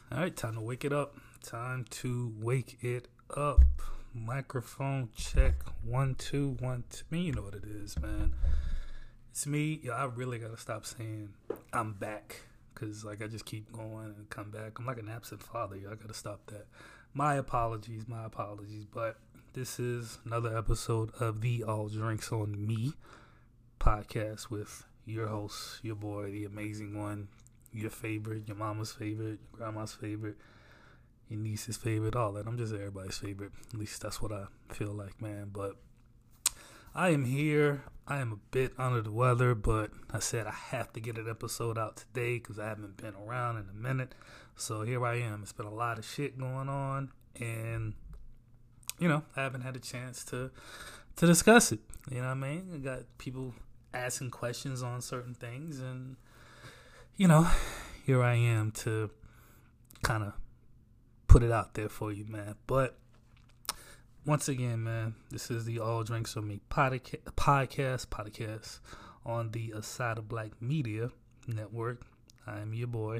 All right, time to wake it up. Time to wake it up. Microphone check. 1 2 1 2. Me, you know what it is, man. It's me. Yo, I really gotta stop saying I'm back, cause I just keep going and come back. I'm like an absent father. Yo, I gotta stop that. My apologies. But this is another episode of the All Drinks on Me podcast with your host, your boy, the amazing one. Your favorite, your mama's favorite, your grandma's favorite, your niece's favorite, all that. I'm just everybody's favorite. At least that's what I feel like, man. But I am here. I am a bit under the weather, but I said I have to get an episode out today because I haven't been around in a minute. So here I am. It's been a lot of shit going on, and I haven't had a chance to discuss it. You know what I mean? I got people asking questions on certain things, and here I am to kind of put it out there for you, man. But once again, man, this is the All Drinks on Me podcast on the Aside of Black Media Network. I am your boy.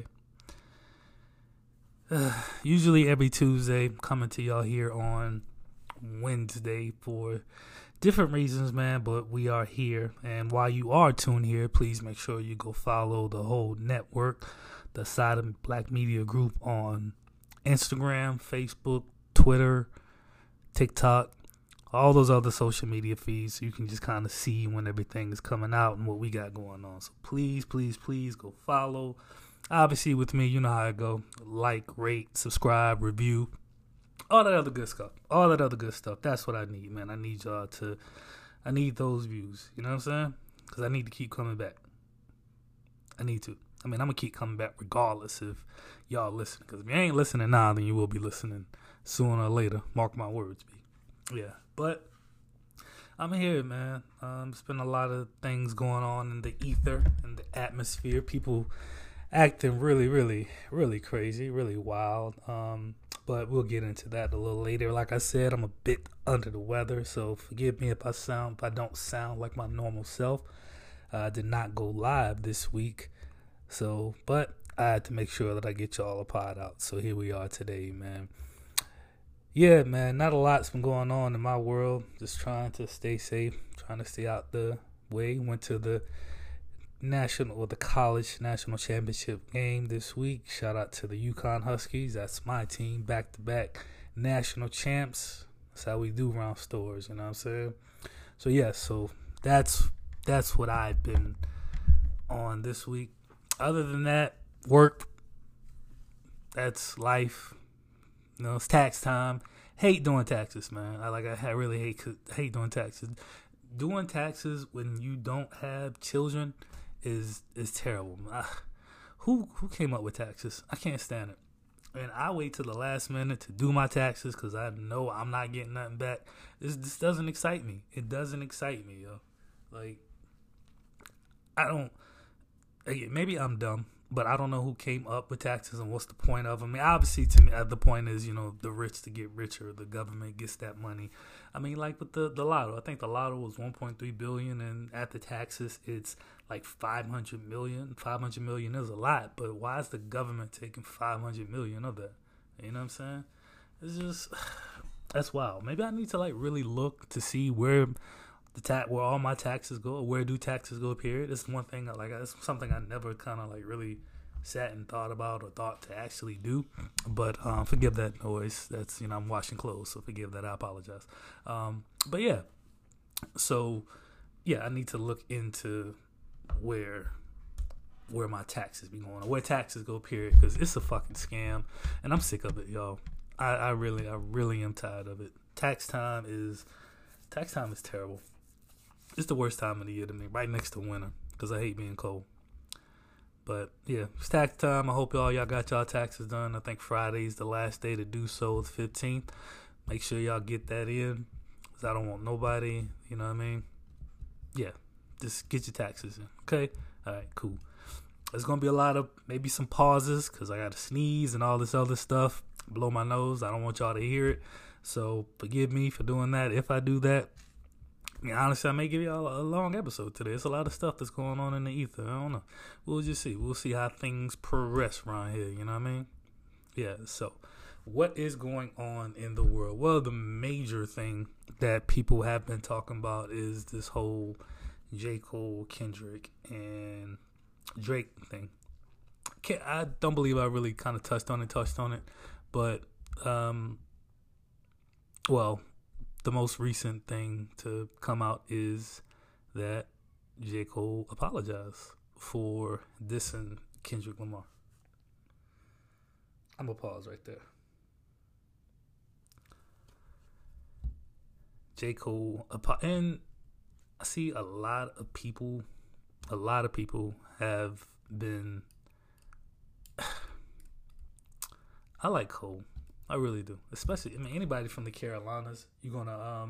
Usually every Tuesday, coming to y'all here on Wednesday for different reasons, man, but we are here. And while you are tuned here, please make sure you go follow the whole network, the Aside of Black Media Group, on Instagram, Facebook, Twitter, TikTok, all those other social media feeds, so you can just kind of see when everything is coming out and what we got going on. So please go follow. Obviously, with me, you know how I go. Like, rate, subscribe, review, all that other good stuff. That's what I need, man. I need y'all to, I need those views. You know what I'm saying? Because I need to keep coming back. I need to. I'm going to keep coming back regardless if y'all listen. Because if you ain't listening now, then you will be listening sooner or later. Mark my words, B. Yeah. But I'm here, man. There's been a lot of things going on in the ether, in the atmosphere. People acting really, really, really crazy, really wild. But we'll get into that a little later. Like I said, I'm a bit under the weather, so forgive me if I don't sound like my normal self. I did not go live this week, but I had to make sure that I get y'all a pod out. So here we are today, man. Yeah, man, not a lot's been going on in my world. Just trying to stay safe, trying to stay out the way. Went to the college national championship game this week. Shout out to the UConn Huskies. That's my team, back-to-back national champs. That's how we do around stores, you know what I'm saying? So yeah, that's what I've been on this week. Other than that, work. That's life. It's tax time. Hate doing taxes, man. I really hate doing taxes. Doing taxes when you don't have children is terrible. Who came up with taxes? I can't stand it. And I wait till the last minute to do my taxes because I know I'm not getting nothing back. This doesn't excite me. It doesn't excite me, yo. Like, maybe I'm dumb, but I don't know who came up with taxes and what's the point of them. I mean, obviously, to me, the point is, the rich to get richer. The government gets that money. I mean, like with the lotto. I think the lotto was $1.3 billion, and at the taxes, it's like $500 million. $500 million is a lot, but why is the government taking $500 million of that? You know what I'm saying? It's just, that's wild. Maybe I need to really look to see where where all my taxes go, or where do taxes go, period. It's one thing, it's something I never kind of really sat and thought about or thought to actually do. But forgive that noise. That's, I'm washing clothes, so forgive that. I apologize. But yeah. So, yeah, I need to look into where my taxes be going, or where taxes go, period, because it's a fucking scam, and I'm sick of it, y'all. I really am tired of it. Tax time is terrible. It's the worst time of the year to me, right next to winter, because I hate being cold. But yeah, it's tax time. I hope y'all got y'all taxes done. I think Friday's the last day to do so, the 15th. Make sure y'all get that in, because I don't want nobody, you know what I mean? Yeah, just get your taxes in, okay? All right, cool. There's going to be a lot of, maybe some pauses, because I got to sneeze and all this other stuff, blow my nose. I don't want y'all to hear it. So forgive me for doing that. If I do that, I mean, honestly, I may give y'all a long episode today. It's a lot of stuff that's going on in the ether. I don't know. We'll just see. We'll see how things progress around here. You know what I mean? Yeah, so what is going on in the world? Well, the major thing that people have been talking about is this whole J. Cole, Kendrick, and Drake thing. I don't believe I really kind of touched on it, but well, the most recent thing to come out is that J. Cole apologized for dissing Kendrick Lamar. I'm gonna pause right there. J. Cole, and I see a lot of people have been. I like Cole, I really do. Especially, I mean, anybody from the Carolinas, you're gonna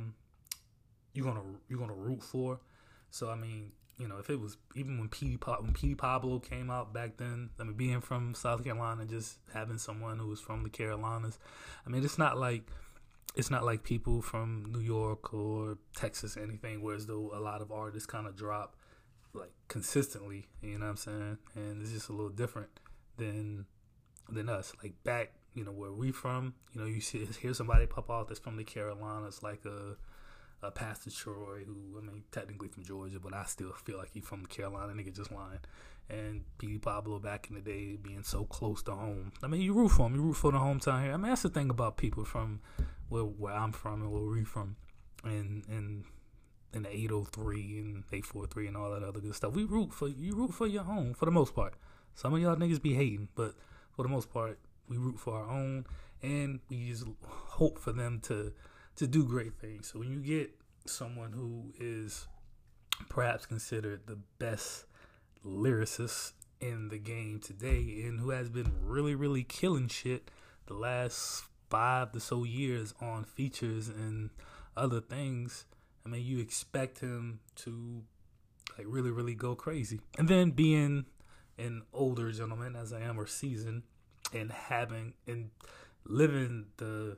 root for. So I mean, you know, if it was even when Petey Pablo came out back then, I mean, being from South Carolina, just having someone who was from the Carolinas, I mean, it's not like people from New York or Texas or anything, where as though a lot of artists kind of drop like consistently, you know what I'm saying? And it's just a little different than us. Like back, you know, where we from, you know, you hear somebody pop out that's from the Carolinas, like a Pastor Troy, who, I mean, technically from Georgia, but I still feel like he's from Carolina, nigga just lying. And Petey Pablo back in the day being so close to home. I mean, you root for him. You root for the hometown here. I mean, that's the thing about people from where I'm from and where we from, and in the 803 and 843 and all that other good stuff. You root for your home for the most part. Some of y'all niggas be hating, but for the most part, we root for our own, and we just hope for them to do great things. So when you get someone who is perhaps considered the best lyricist in the game today and who has been really, really killing shit the last 5 to so years on features and other things, I mean, you expect him to like really, really go crazy. And then being an older gentleman, as I am, or seasoned, and having and living the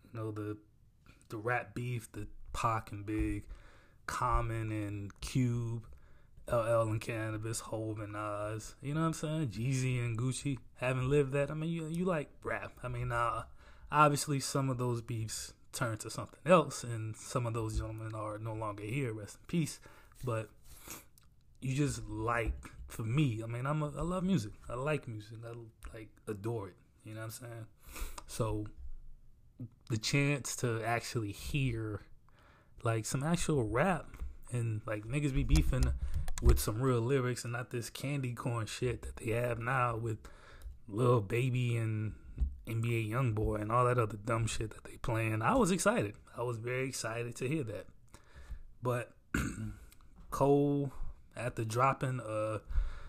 rap beef, the Pac and Big, Common and Cube, LL and Cannabis, Hove and Nas, you know what I'm saying? Jeezy and Gucci, having lived that. I mean, you like rap. I mean, obviously some of those beefs turn to something else, and some of those gentlemen are no longer here. Rest in peace. But you just like, for me, I mean, I love music. I like music. I like adore it. You know what I'm saying? So the chance to actually hear like some actual rap and like niggas be beefing with some real lyrics and not this candy corn shit that they have now with Lil Baby and NBA Youngboy and all that other dumb shit that they playing. I was excited. I was very excited to hear that. But Cole, after dropping a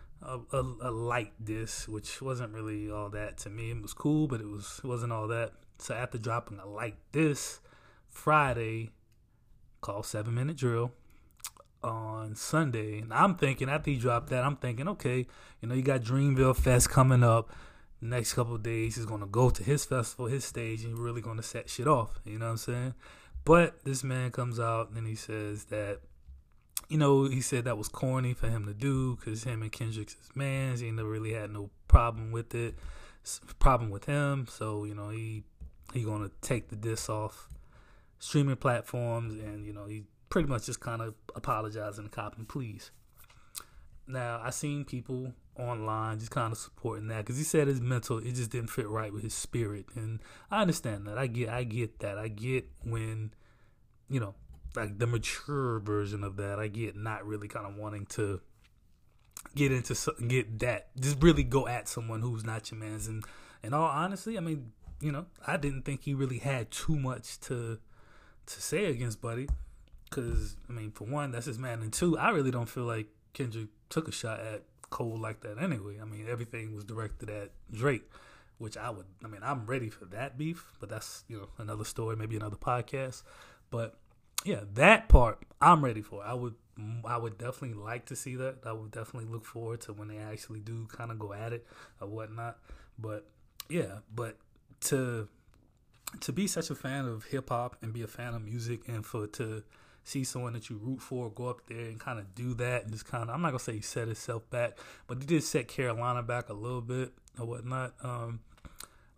light diss, which wasn't really all that to me, it was cool, but it wasn't all that. So after dropping a light diss Friday, called 7 Minute Drill, on Sunday, and I'm thinking after he dropped that, I'm thinking, okay, you know, you got Dreamville Fest coming up. The next couple of days, he's gonna go to his festival, his stage, and he's really gonna set shit off. You know what I'm saying? But this man comes out and he says that, you know, he said that was corny for him to do because him and Kendrick's his mans. He never really had no problem with it, problem with him. So, you know, he gonna take the diss off streaming platforms, and, you know, he pretty much just kind of apologizing and copping pleas. Now, I seen people online just kind of supporting that because he said his mental, it just didn't fit right with his spirit, and I understand that. I get that. I get when, you know, like the mature version of that. I get not really kind of wanting to get that, just really go at someone who's not your man's. And in all honesty, I mean, you know, I didn't think he really had too much to say against Buddy. Because, I mean, for one, that's his man. And two, I really don't feel like Kendrick took a shot at Cole like that anyway. I mean, everything was directed at Drake, which I'm ready for that beef. But that's, you know, another story, maybe another podcast. But, yeah, that part I'm ready for. I would definitely like to see that. I would definitely look forward to when they actually do kind of go at it or whatnot. But, yeah, to be such a fan of hip-hop and be a fan of music, and to see someone that you root for go up there and kind of do that, and just kind of, I'm not going to say he set himself back, but he did set Carolina back a little bit or whatnot.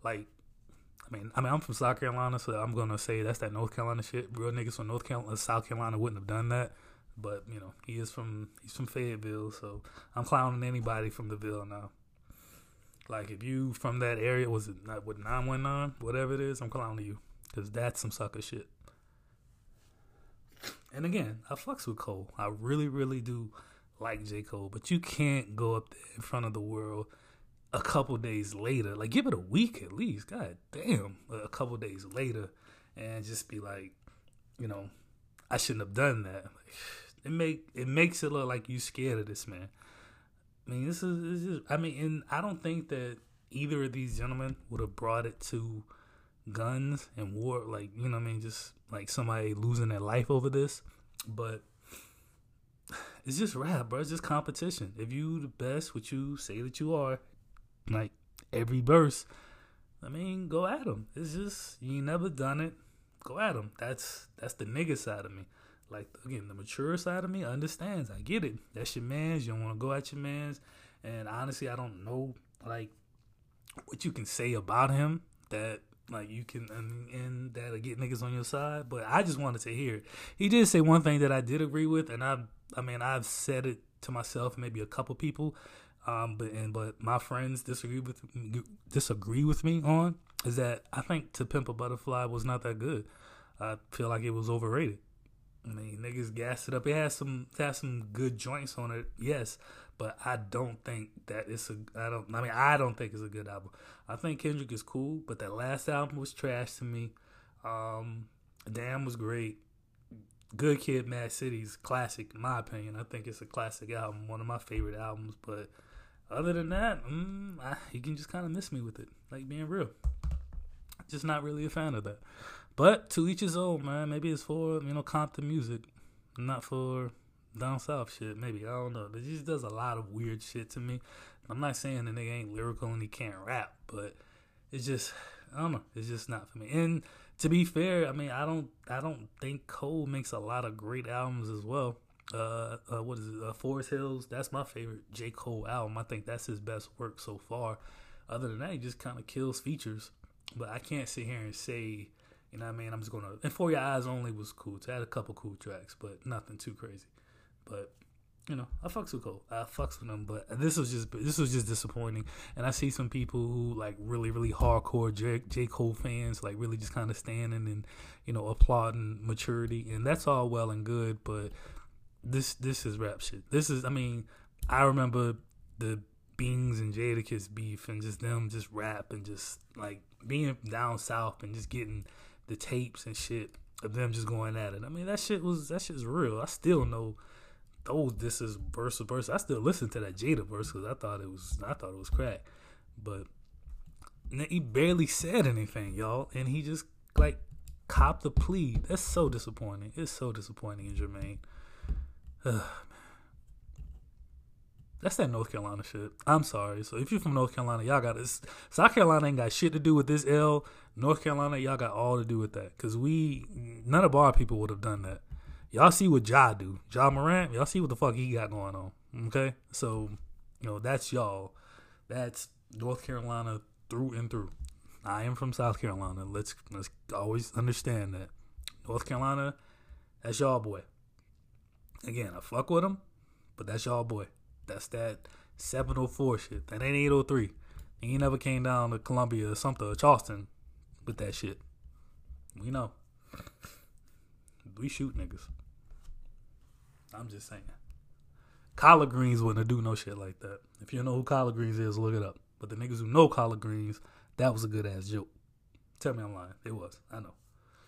Like, I'm from South Carolina, so I'm gonna say that's that North Carolina shit. Real niggas from South Carolina wouldn't have done that. But he's from Fayetteville, so I'm clowning anybody from the Ville now. Like, if you from that area, was it not with 919, whatever it is, I'm clowning you, because that's some sucker shit. And again, I fucks with Cole. I really, really do like J. Cole, but you can't go up there in front of the world a couple days later. Like, give it a week at least. God damn, a couple days later, and just be like, I shouldn't have done that. Like, it makes it look like you scared of this man. I mean, and I don't think that either of these gentlemen would have brought it to guns and war, like, just like somebody losing their life over this. But it's just rap, bro. It's just competition. If you the best, what you say that you are, like every verse, go at them. It's just, you ain't never done it, go at them. That's the nigga side of me. Like, again, the mature side of me understands. I get it. That's your mans. You don't want to go at your mans. And honestly, I don't know, like, what you can say about him that, like, you can, and that'll get niggas on your side. But I just wanted to hear it. He did say one thing that I did agree with, and I've said it to myself, maybe a couple people, but my friends disagree with me on, is that I think To Pimp a Butterfly was not that good. I feel like it was overrated. Niggas gassed it up. It has some good joints on it, yes, but I don't think that I don't think it's a good album. I think Kendrick is cool, but that last album was trash to me. Damn was great. Good Kid, Mad City's classic, in my opinion. I think it's a classic album, one of my favorite albums. But other than that, you can just kind of miss me with it, like, being real. Just not really a fan of that. But to each his own, man. Maybe it's for, Compton music, not for down south shit. Maybe, I don't know. It just does a lot of weird shit to me. I'm not saying the nigga ain't lyrical and he can't rap, but it's just, I don't know. It's just not for me. And to be fair, I don't think Cole makes a lot of great albums as well. What is it? Forest Hills. That's my favorite J. Cole album. I think that's his best work so far. Other than that, he just kind of kills features. But I can't sit here and say, I'm just gonna. And For Your Eyes Only was cool. It had a couple cool tracks, but nothing too crazy. But I fucks with Cole. I fucks with him. But this was just disappointing. And I see some people who, like, really, really hardcore J. Cole fans, like, really just kind of standing and applauding maturity, and that's all well and good. But this is rap shit. I remember the Beans and Jadakiss beef, and just them just rap and just, like, being down south and just getting the tapes and shit of them just going at it. That shit's real. I still know this is verse to verse. I still listen to that Jada verse because I thought it was crack. But he barely said anything, y'all, and he just, like, copped the plea. That's so disappointing. It's so disappointing in Jermaine. That's that North Carolina shit. I'm sorry. So if you're from North Carolina, y'all got this. South Carolina ain't got shit to do with this L. North Carolina, y'all got all to do with that. Because none of our people would have done that. Y'all see what Ja do. Ja Morant, y'all see what the fuck he got going on. Okay? So, that's y'all. That's North Carolina through and through. I am from South Carolina. Let's always understand that. North Carolina, that's y'all boy. Again, I fuck with him, but that's y'all boy. That's that 704 shit. That ain't 803. He never came down to Columbia or something, or Charleston with that shit. We know. We shoot niggas. I'm just saying. Collard Greens wouldn't do no shit like that. If you know who Collard Greens is, look it up. But the niggas who know Collard Greens, that was a good ass joke. Tell me I'm lying. It was. I know.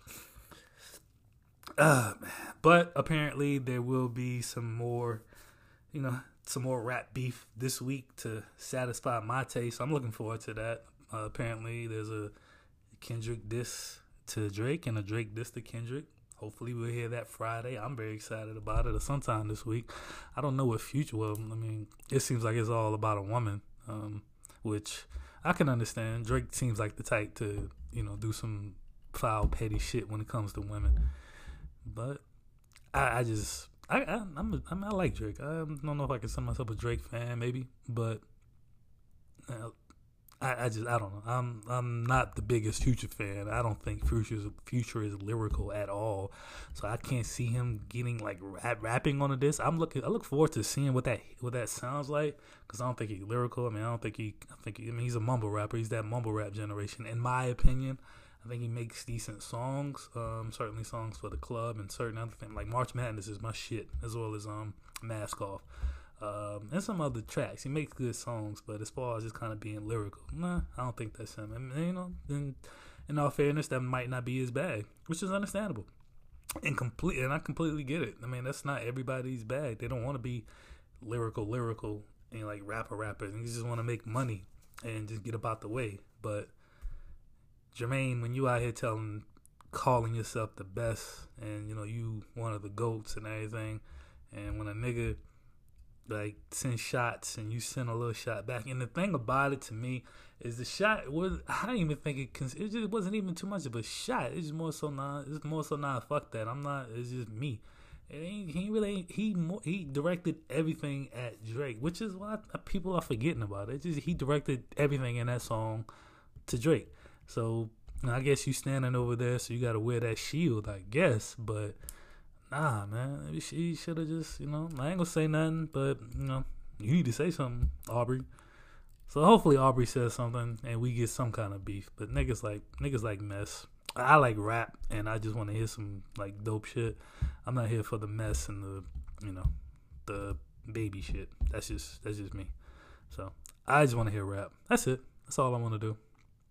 But apparently there will be some more rap beef this week to satisfy my taste. I'm looking forward to that. Apparently there's a Kendrick diss to Drake and a Drake diss to Kendrick. Hopefully we'll hear that Friday. I'm very excited about it, or sometime this week. I don't know what future will. It seems like it's all about a woman, which I can understand. Drake seems like the type to, do some foul, petty shit when it comes to women. But I like Drake. I don't know if I can say myself a Drake fan, maybe, but I don't know. I'm not the biggest Future fan. I don't think Future is lyrical at all. So I can't see him getting like rapping on this. I look forward to seeing what that sounds like, because I don't think he's lyrical. I mean, he's a mumble rapper. He's that mumble rap generation, in my opinion. I think he makes decent songs. Certainly songs for the club and certain other things. Like March Madness is my shit, as well as Mask Off. And some other tracks. He makes good songs, but as far as just kind of being lyrical, nah, I don't think that's him. And, in all fairness, that might not be his bag, which is understandable. And I completely get it. I mean, that's not everybody's bag. They don't want to be lyrical, and like rapper. And you just want to make money and just get about the way. But Jermaine, when you out here calling yourself the best, and you one of the GOATs and everything, and when a nigga like send shots and you send a little shot back, and the thing about it to me is the shot was, I don't even think it just wasn't even too much of a shot. It's more so fuck that. I'm not. It's just me. He directed everything at Drake, which is why people are forgetting about it. He directed everything in that song to Drake. So I guess you standing over there, so you got to wear that shield, I guess, but. Nah, man. Maybe she should have just, I ain't gonna say nothing, but, you need to say something, Aubrey. So hopefully Aubrey says something and we get some kind of beef. But niggas like mess. I like rap and I just want to hear some, like, dope shit. I'm not here for the mess and the baby shit. That's just me. So I just want to hear rap. That's it. That's all I want to do.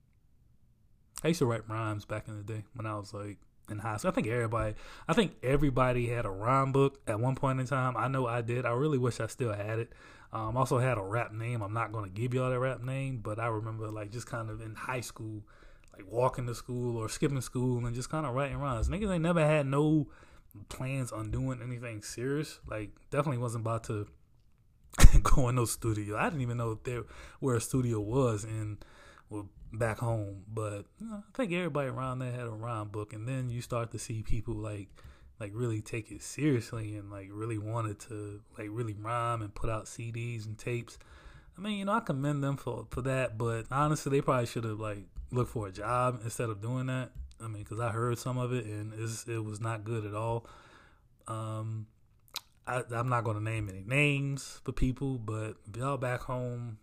I used to write rhymes back in the day when I was, like, in high school. I think everybody had a rhyme book at one point in time. I know I did. I really wish I still had it. Also had a rap name. I'm not going to give y'all that rap name, but I remember like just kind of in high school, like walking to school or skipping school and just kind of writing rhymes. Niggas ain't never had no plans on doing anything serious. Like definitely wasn't about to go in no studio. I didn't even know where a studio was back home, but I think everybody around there had a rhyme book, and then you start to see people like really take it seriously and like really wanted to like really rhyme and put out CDs and tapes. I mean, I commend them for that, but honestly, they probably should have like looked for a job instead of doing that. I mean, because I heard some of it and it was not good at all. I'm not going to name any names for people, but if y'all back home,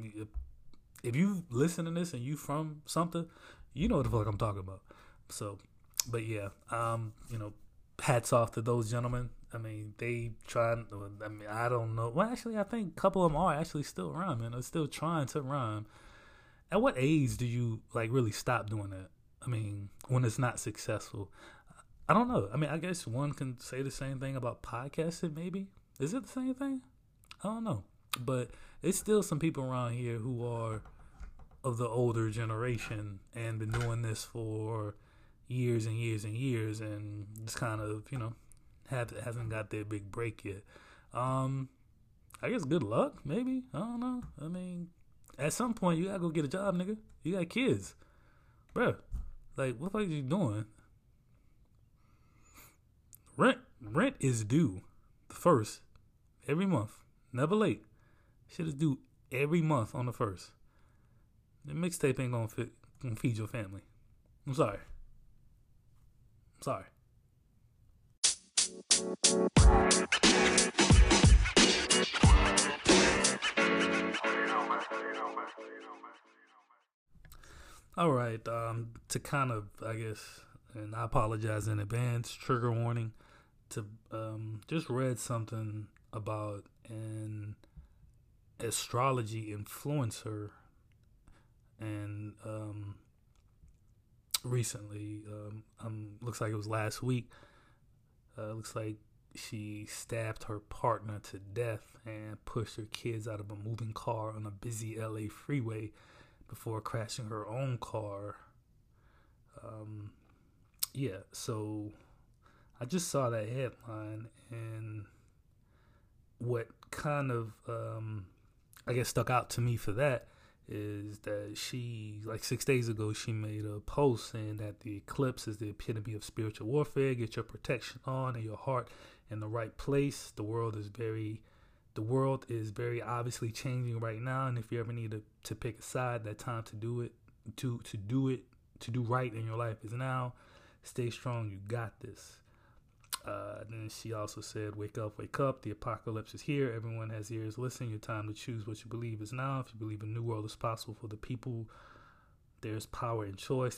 if you listen to this and you from something, you know what the fuck I'm talking about. So, but yeah, hats off to those gentlemen. I mean, they tried. I mean, I don't know. Well, actually, I think a couple of them are actually still rhyming. They're still trying to rhyme. At what age do you like really stop doing that? I mean, when it's not successful. I don't know. I mean, I guess one can say the same thing about podcasting, maybe. Is it the same thing? I don't know. But it's still some people around here who are of the older generation and been doing this for years and years and years and just kind of, hasn't got their big break yet. I guess good luck, maybe. I don't know. I mean, at some point, you gotta go get a job, nigga. You got kids. Bruh, like, what the fuck are you doing? Rent is due the 1st every month. Never late. Shit is due every month on the 1st. The mixtape ain't gonna feed your family. I'm sorry. All right. To kind of, I guess, and I apologize in advance. Trigger warning. To just read something about an astrology influencer. And recently, looks like it was last week, looks like she stabbed her partner to death and pushed her kids out of a moving car on a busy LA freeway before crashing her own car. So I just saw that headline, and what kind of, I guess, stuck out to me for that is that she, like 6 days ago, she made a post saying that the eclipse is the epitome of spiritual warfare. Get your protection on and your heart in the right place. The world is very the world is very obviously changing right now, and if you ever need to pick a side, that time to do it, to do right in your life is now. Stay strong. You got this. Then she also said, wake up, the apocalypse is here, everyone has ears, listen, your time to choose what you believe is now. If you believe a new world is possible for the people, there's power in choice.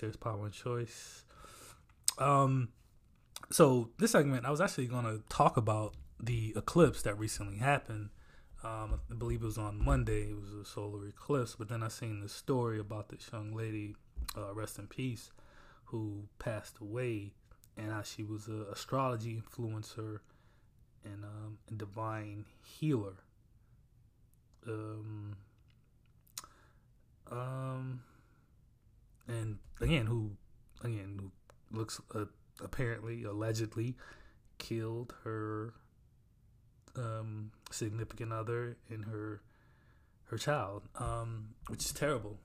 So this segment, I was actually going to talk about the eclipse that recently happened. I believe it was on Monday. It was a solar eclipse, but then I seen this story about this young lady, rest in peace, who passed away, and how she was an astrology influencer and a divine healer. And who looks apparently, allegedly, killed her significant other and her child, which is terrible.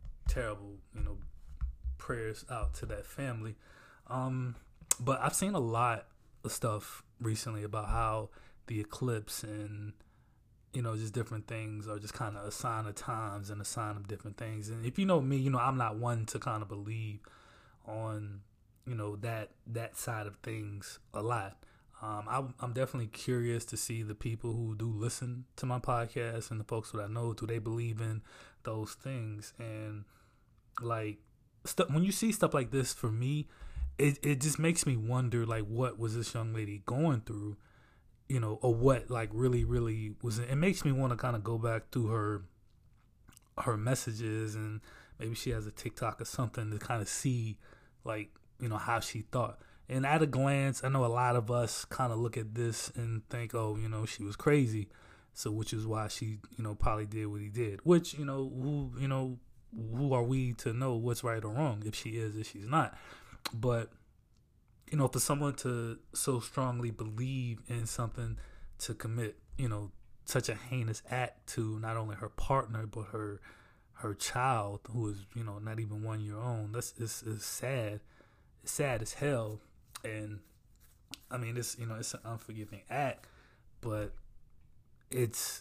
Prayers out to that family. But I've seen a lot of stuff recently about how the eclipse and just different things are just kind of a sign of times and a sign of different things. And if you know me, I'm not one to kind of believe on that side of things a lot. I'm definitely curious to see the people who do listen to my podcast and the folks that I know, do they believe in those things? And like when you see stuff like this, for me, it just makes me wonder, like, what was this young lady going through, or what like really was it makes me want to kind of go back through her messages, and maybe she has a TikTok or something to kind of see like how she thought. And at a glance, I know a lot of us kind of look at this and think, oh, she was crazy. So, which is why she, probably did what he did. Which, who are we to know what's right or wrong, if she is or she's not? But, for someone to so strongly believe in something, to commit, such a heinous act to not only her partner, but her child, who is, not even 1 year old, it's sad. It's sad as hell. And I mean, it's an unforgiving act, but it's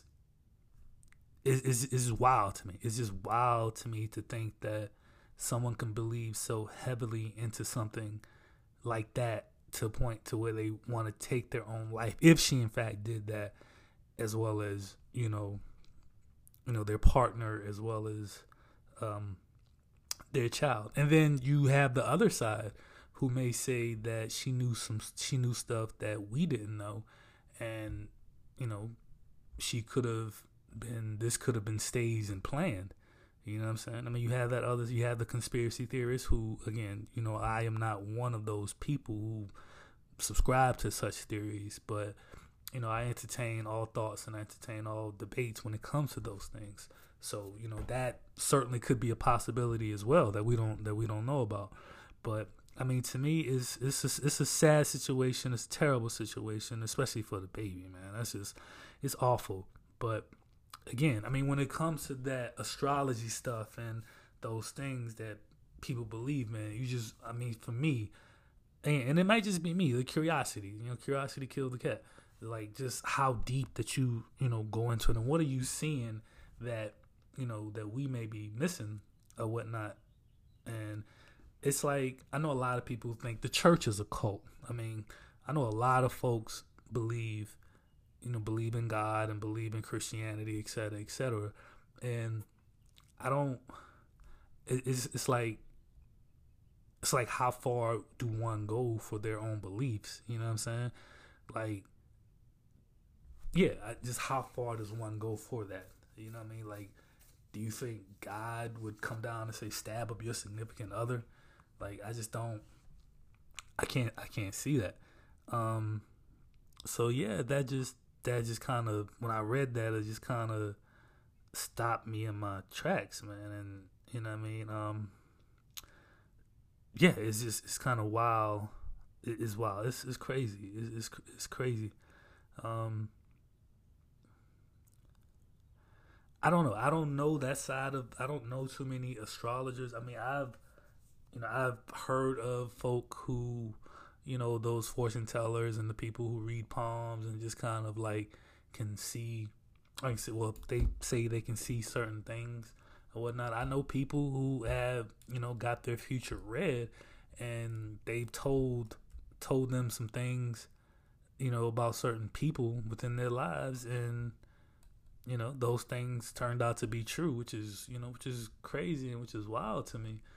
wild to me. It's just wild to me to think that someone can believe so heavily into something like that to a point to where they want to take their own life, if she in fact did that, as well as their partner, as well as their child. And then you have the other side, who may say that she knew stuff that we didn't know, and this could have been staged and planned. You know what I'm saying? I mean, you have the conspiracy theorists who, again, I am not one of those people who subscribe to such theories, but I entertain all thoughts and I entertain all debates when it comes to those things. So that certainly could be a possibility as well that we don't know about. But I mean, to me, it's a sad situation. It's a terrible situation, especially for the baby, man. It's awful. But again, I mean, when it comes to that astrology stuff and those things that people believe, man, for me, and it might just be me, the curiosity, curiosity killed the cat. Like, just how deep that you go into it, and what are you seeing that, that we may be missing or whatnot. And it's like, I know a lot of people think the church is a cult. I mean, I know a lot of folks believe in God and believe in Christianity, et cetera, et cetera. And I don't, it's like how far do one go for their own beliefs? You know what I'm saying? Like, yeah, just how far does one go for that? You know what I mean? Like, do you think God would come down and say, stab up your significant other? Like, I can't see that. So yeah, that just kind of, when I read that, it just kind of stopped me in my tracks, man. And you know what I mean? Yeah, it's kind of wild. It's wild. It's crazy. It's crazy. I don't know. I don't know that side of. I don't know too many astrologers. I mean, I've heard of folk who, those fortune tellers and the people who read palms and just kind of like can see like I said, well, they say they can see certain things or whatnot. I know people who have, got their future read, and they've told them some things, about certain people within their lives, and those things turned out to be true, which is crazy and which is wild to me.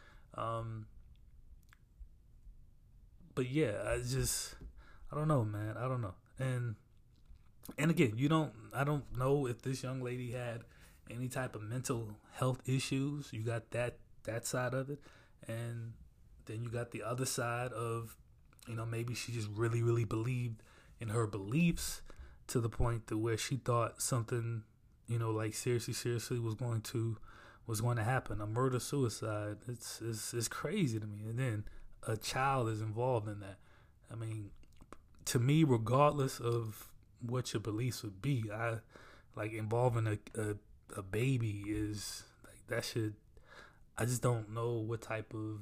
But yeah, I don't know, man. I don't know. And again, I don't know if this young lady had any type of mental health issues. You got that side of it, and then you got the other side of, maybe she just really, really believed in her beliefs to the point to where she thought something, like seriously was going to happen. A murder suicide. It's crazy to me. And then a child is involved in that. I mean, to me, regardless of what your beliefs would be, I like involving a baby is like that should. I just don't know what type of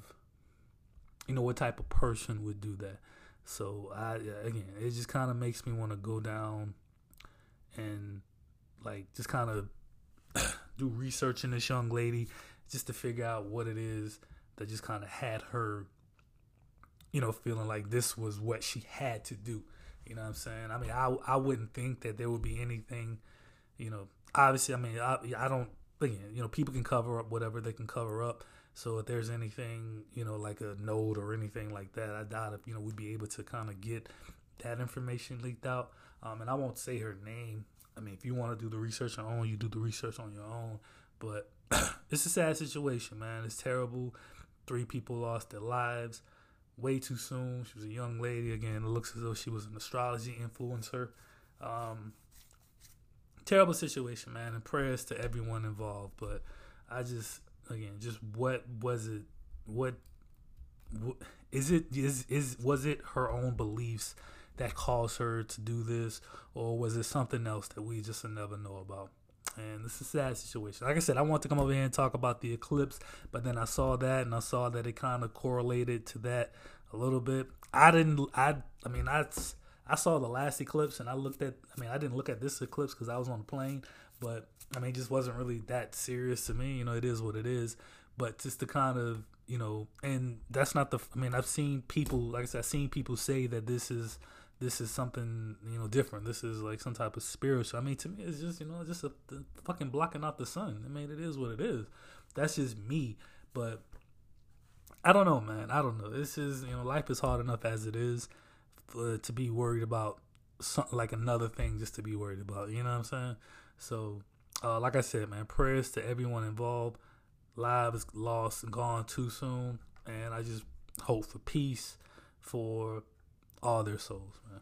person would do that. So it just kind of makes me want to go down and like just kind of do research in this young lady just to figure out what it is that just kind of had her, feeling like this was what she had to do. You know what I'm saying? I mean, I wouldn't think that there would be anything, obviously, I mean, I don't think, people can cover up whatever they can cover up. So if there's anything, like a note or anything like that, I doubt if, we'd be able to kind of get that information leaked out. And I won't say her name. I mean, if you want to do the research on your own, you do the research on your own. But it's a sad situation, man. It's terrible. 3 people lost their lives way too soon. She was a young lady. Again, it looks as though she was an astrology influencer. Terrible situation, man. And prayers to everyone involved. But I just what was it? What is it? Was it her own beliefs that caused her to do this, or was it something else that we just never know about? And this is a sad situation. Like I said, I want to come over here and talk about the eclipse, but then I saw that it kind of correlated to that a little bit. I saw the last eclipse, and I didn't look at this eclipse because I was on the plane, but I mean, it just wasn't really that serious to me. It is what it is. But just to kind of, and that's not I've seen people, like I said, say that this is something, different. This is like some type of spiritual. I mean, to me, it's just, just a fucking blocking out the sun. I mean, it is what it is. That's just me. But I don't know, man. I don't know. This is, life is hard enough as it is to be worried about something like another thing just to be worried about. You know what I'm saying? So, like I said, man, prayers to everyone involved. Lives lost and gone too soon. And I just hope for peace for all their souls, man.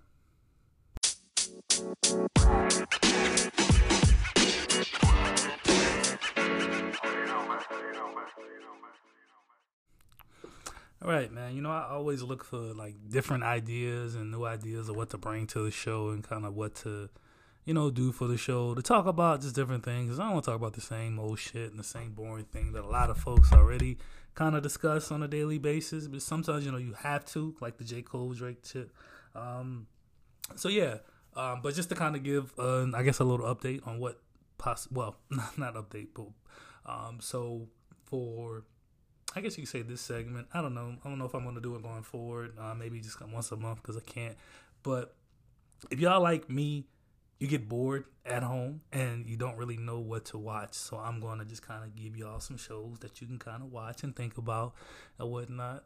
All right, man. I always look for like different ideas and new ideas of what to bring to the show and kind of what to, do for the show, to talk about just different things. 'Cause I don't want to talk about the same old shit and the same boring thing that a lot of folks already kind of discuss on a daily basis. But sometimes, you have to, like the J. Cole, Drake shit. So yeah, but just to kind of give, I guess, a little update on what not update, but so for, I guess you could say this segment, I don't know if I'm going to do it going forward, maybe just once a month because I can't. But if y'all like me, you get bored at home and you don't really know what to watch, so I'm going to just kind of give y'all some shows that you can kind of watch and think about and whatnot.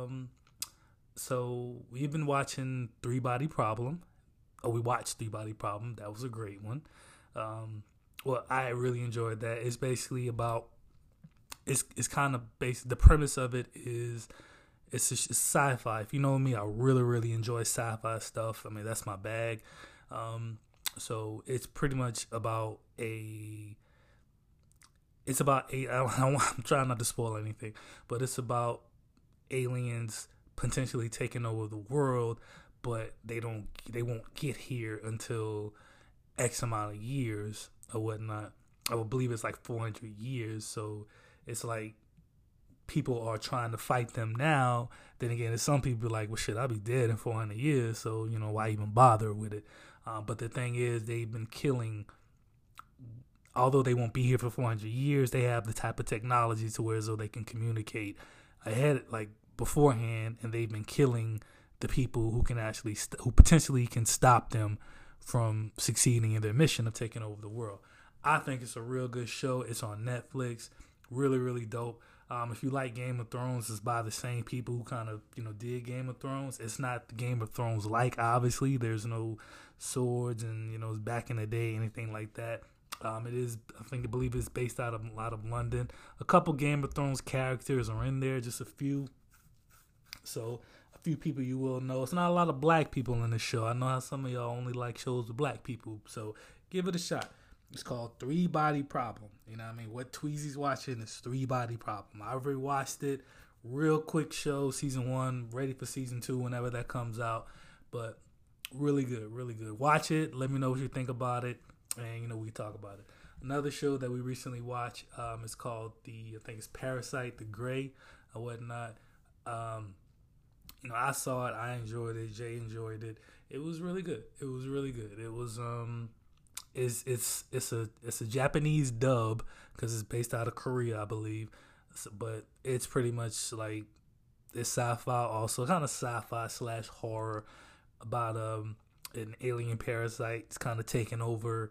So we've been watching Three Body Problem. We watched Three Body Problem. That was a great one. Well, I really enjoyed that. It's basically about, it's kind of based, the premise of it is, it's sci-fi. If you know me, I really, really enjoy sci-fi stuff. I mean, that's my bag. So it's pretty much about I'm trying not to spoil anything, but it's about aliens potentially taking over the world, but they won't get here until X amount of years or whatnot. I would believe it's like 400 years. So it's like people are trying to fight them now. Then again, there's some people like, well, shit, I'll be dead in 400 years. So, why even bother with it? But the thing is, they've been killing although they won't be here for 400 years, they have the type of technology to where so they can communicate ahead, like beforehand, and they've been killing the people who can actually, who potentially can stop them from succeeding in their mission of taking over the world. I think it's a real good show. It's on Netflix. Really, really dope. If you like Game of Thrones, it's by the same people who kind of, did Game of Thrones. It's not Game of Thrones like, obviously. There's no swords and, it's back in the day, anything like that. It is, I believe it's based out of London. A couple Game of Thrones characters are in there, just a few. So, a few people you will know. It's not a lot of black people in the show. I know how some of y'all only like shows with black people. So, give it a shot. It's called Three Body Problem. You know what I mean? What Tweezy's watching is Three Body Problem. I already watched it. Real quick show, season 1. Ready for season 2 whenever that comes out. But really good, really good. Watch it. Let me know what you think about it. And, we talk about it. Another show that we recently watched is called I think it's Parasite, The Grey or whatnot. I saw it. I enjoyed it. Jay enjoyed it. It was really good. It was really good. It was it's a Japanese dub because it's based out of Korea, I believe. But it's pretty much like it's sci-fi, also kind of sci-fi / horror about an alien parasite. It's kind of taking over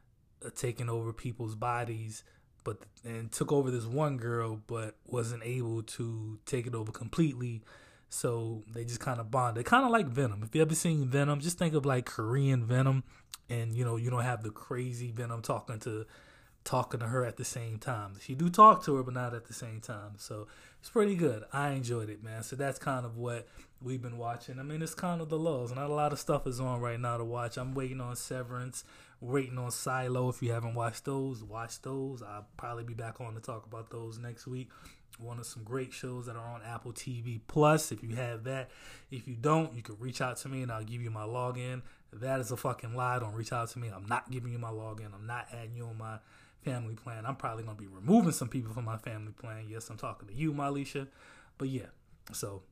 people's bodies, and took over this one girl, but wasn't able to take it over completely. So they just kind of bonded, kind of like Venom. If you ever seen Venom, just think of like Korean Venom, and you don't have the crazy Venom talking to her at the same time. She do talk to her, but not at the same time. So it's pretty good. I enjoyed it, man. So that's kind of what we've been watching. I mean, it's kind of the lows. Not a lot of stuff is on right now to watch. I'm waiting on Severance, waiting on Silo. If you haven't watched those, watch those. I'll probably be back on to talk about those next week. One of some great shows that are on Apple TV Plus. If you have that, if you don't, you can reach out to me and I'll give you my login. That is a fucking lie. Don't reach out to me. I'm not giving you my login. I'm not adding you on my family plan. I'm probably going to be removing some people from my family plan. Yes, I'm talking to you, Malisha. But yeah, so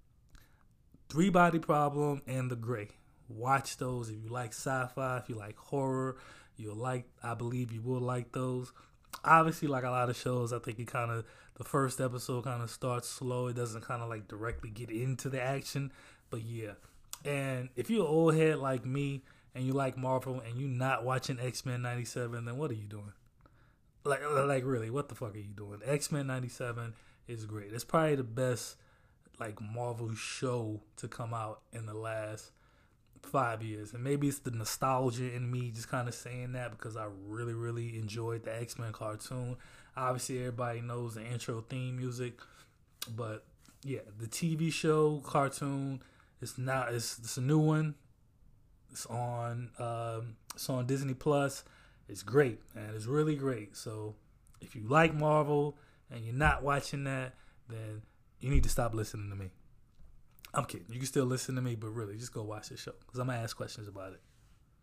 Three Body Problem and The Grey. Watch those. If you like sci-fi, if you like horror, I believe you will like those. Obviously, like a lot of shows, I think the first episode kind of starts slow. It doesn't kind of like directly get into the action. But yeah. And if you're an old head like me and you like Marvel and you're not watching X-Men 97, then what are you doing? Like really, what the fuck are you doing? X-Men 97 is great. It's probably the best like Marvel show to come out in the last 5 years. And maybe it's the nostalgia in me just kind of saying that because I really, really enjoyed the X-Men cartoon. Obviously, everybody knows the intro theme music. But yeah, the TV show, cartoon, it's a new one. It's on Disney Plus. It's great, man. It's really great. So if you like Marvel and you're not watching that, then you need to stop listening to me. I'm kidding. You can still listen to me, but really, just go watch the show because I'm going to ask questions about it.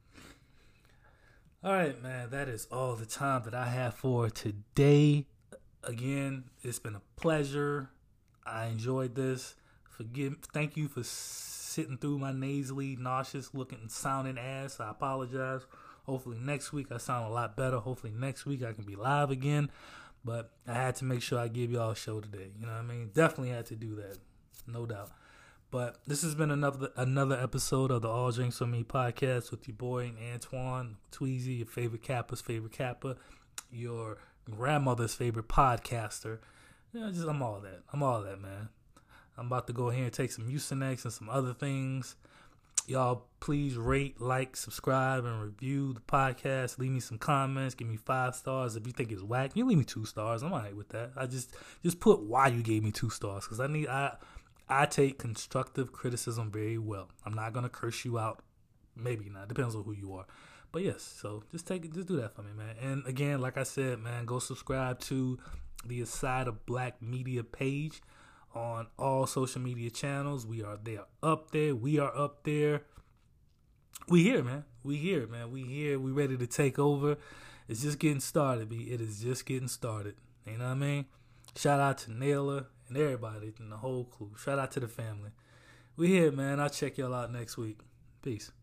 All right, man. That is all the time that I have for today. Again, it's been a pleasure. I enjoyed this. Thank you for sitting through my nasally, nauseous looking, sounding ass. I apologize. Hopefully next week I sound a lot better. Hopefully next week I can be live again. But I had to make sure I give y'all a show today. You know what I mean? Definitely had to do that. No doubt. But this has been another episode of the All Drinks On Me podcast with your boy Antoine Tweezy, your favorite Kappa's favorite Kappa, your grandmother's favorite podcaster. I'm all that. I'm all that, man. I'm about to go here and take some Mucinex and some other things. Y'all, please rate, like, subscribe, and review the podcast. Leave me some comments. Give me 5 stars. If you think it's whack, you leave me 2 stars. I'm all right with that. I just put why you gave me 2 stars because I take constructive criticism very well. I'm not gonna curse you out. Maybe not. Depends on who you are. But yes, so just do that for me, man. And again, like I said, man, go subscribe to the Aside of Black Media page on all social media channels. They are up there. We are up there. We here, man. We here. We ready to take over. It's just getting started, B. It is just getting started. You know what I mean? Shout out to Naylor and everybody and the whole crew. Shout out to the family. We here, man. I'll check y'all out next week. Peace.